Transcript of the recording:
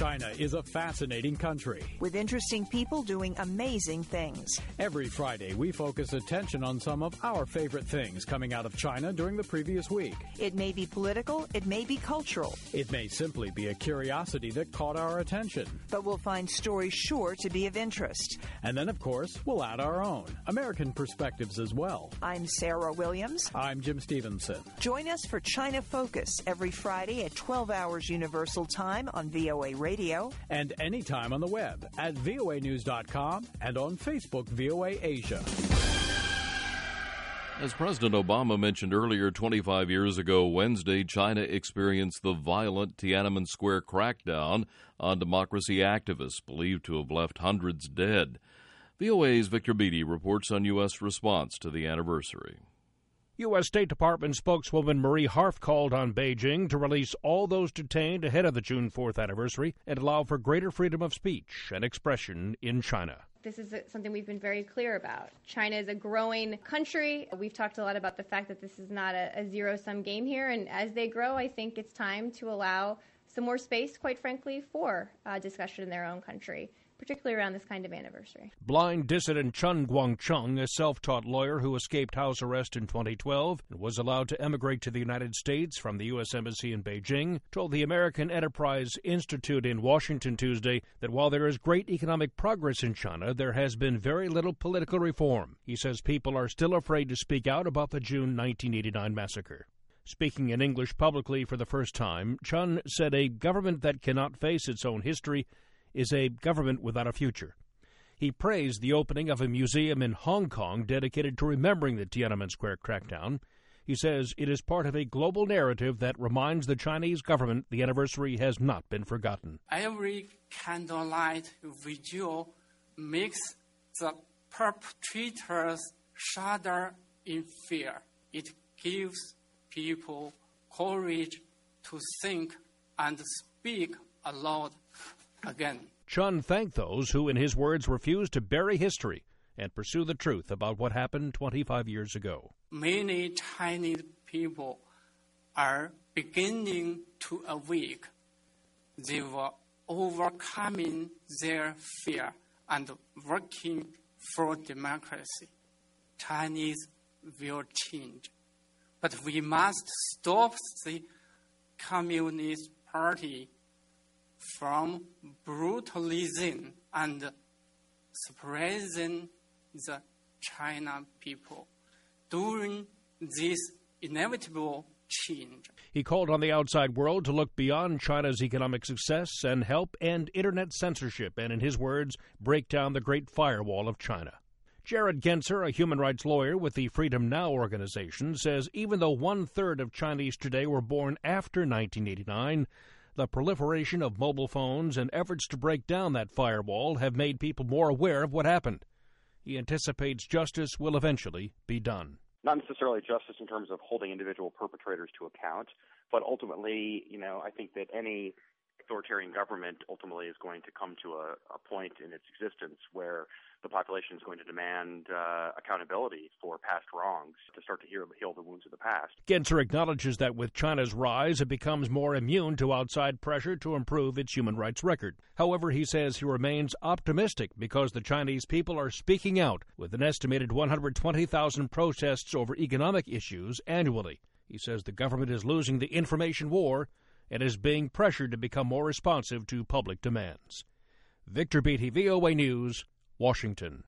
China is a fascinating country with interesting people doing amazing things. Every Friday, we focus attention on some of our favorite things coming out of China during the previous week. It may be political, it may be cultural. It may simply be a curiosity that caught our attention. But we'll find stories sure to be of interest. And then, of course, we'll add our own American perspectives as well. I'm Sarah Williams. I'm Jim Stevenson. Join us for China Focus every Friday at 12 hours Universal Time on VOA Radio. And anytime on the web at voanews.com and on Facebook VOA Asia. As President Obama mentioned earlier, 25 years ago Wednesday, China experienced the violent Tiananmen Square crackdown on democracy activists, believed to have left hundreds dead. VOA's Victor Beattie reports on U.S. response to the anniversary. U.S. State Department spokeswoman Marie Harf called on Beijing to release all those detained ahead of the June 4th anniversary and allow for greater freedom of speech and expression in China. This is something we've been very clear about. China is a growing country. We've talked a lot about the fact that this is not a zero-sum game here, and as they grow, I think it's time to allow some more space, quite frankly, for discussion in their own country, particularly around this kind of anniversary. Blind dissident Chen Guangcheng, a self-taught lawyer who escaped house arrest in 2012 and was allowed to emigrate to the United States from the U.S. Embassy in Beijing, told the American Enterprise Institute in Washington Tuesday that while there is great economic progress in China, there has been very little political reform. He says people are still afraid to speak out about the June 1989 massacre. Speaking in English publicly for the first time, Chen said a government that cannot face its own history is a government without a future. He praised the opening of a museum in Hong Kong dedicated to remembering the Tiananmen Square crackdown. He says it is part of a global narrative that reminds the Chinese government the anniversary has not been forgotten. Every candlelight vigil makes the perpetrators shudder in fear. It gives people courage to think and speak aloud again. Chen thanked those who, in his words, refused to bury history and pursue the truth about what happened 25 years ago. Many Chinese people are beginning to awake. They were overcoming their fear and working for democracy. Chinese will change. But we must stop the Communist Party from brutalizing and suppressing the China people during this inevitable change. He called on the outside world to look beyond China's economic success and help end internet censorship and, in his words, break down the Great Firewall of China. Jared Genser, a human rights lawyer with the Freedom Now organization, says even though one-third of Chinese today were born after 1989, the proliferation of mobile phones and efforts to break down that firewall have made people more aware of what happened. He anticipates justice will eventually be done. Not necessarily justice in terms of holding individual perpetrators to account, but ultimately, I think that any authoritarian government ultimately is going to come to a point in its existence where the population is going to demand accountability for past wrongs to start to heal the wounds of the past. Genser acknowledges that with China's rise, it becomes more immune to outside pressure to improve its human rights record. However, he says he remains optimistic because the Chinese people are speaking out, with an estimated 120,000 protests over economic issues annually. He says the government is losing the information war and is being pressured to become more responsive to public demands. Victor Beattie, VOA News, Washington.